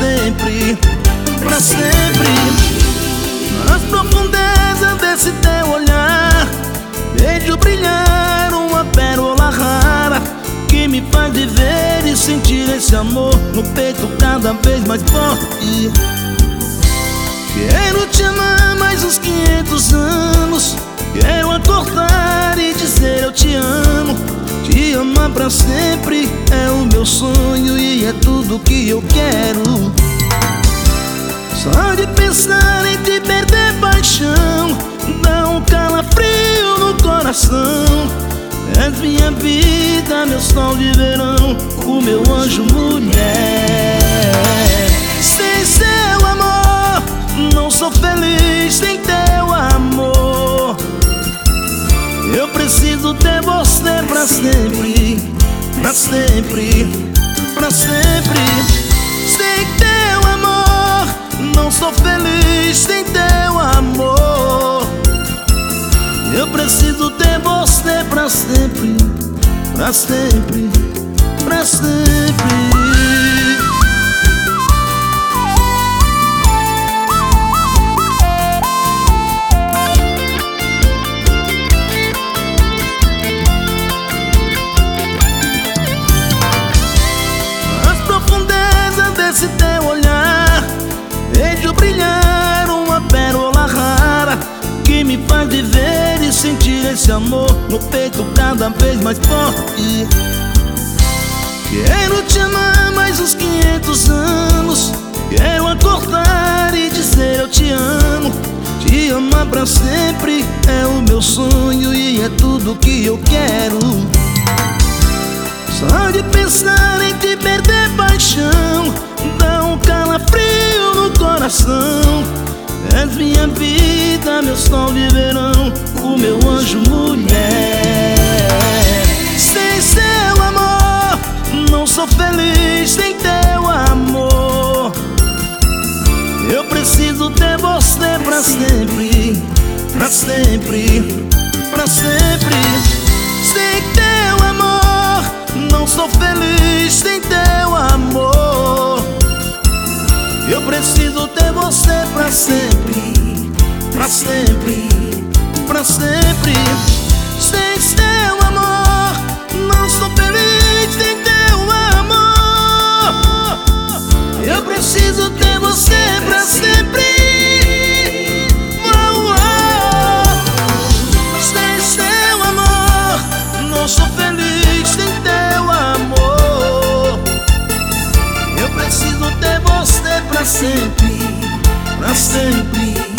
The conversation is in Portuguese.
sempre, pra sempre. Nas profundezas desse teu olhar, vejo brilhar uma pérola rara que me faz viver e sentir esse amor no peito cada vez mais forte. Quero te amar mais uns 500 anos. Quero acordar e dizer eu te amo. Te amar pra sempre é o meu sonho e é tudo que eu quero. Só de pensar em te perder paixão dá um calafrio no coração. És minha vida, meu sol de verão, o meu anjo mulher. Sem seu amor não sou feliz, sem teu amor. Eu preciso ter você pra sempre, pra sempre, pra sempre. Sem teu amor não sou feliz, sem teu amor. Eu preciso ter você pra sempre, pra sempre, pra sempre. Esse teu olhar, vejo brilhar uma pérola rara que me faz viver e sentir esse amor no peito cada vez mais forte. Quero te amar mais uns 500 anos. Quero acordar e dizer eu te amo. Te amar pra sempre é o meu sonho e é tudo que eu quero. Só de pensar em te perder paixão dá um calafrio no coração. És minha vida, meu sol de verão, o meu anjo mulher. Sem seu amor não sou feliz, sem teu amor. Eu preciso ter você pra sempre, pra sempre, pra sempre. Sem teu amor não sou feliz, sem teu amor. Eu preciso ter você pra sempre, pra sempre, pra sempre. Sem seu amor não sou feliz, sem teu amor. Eu preciso ter você pra sempre. Sem seu amor não sou feliz, sem teu amor. Eu preciso ter você pra sempre, pra sempre.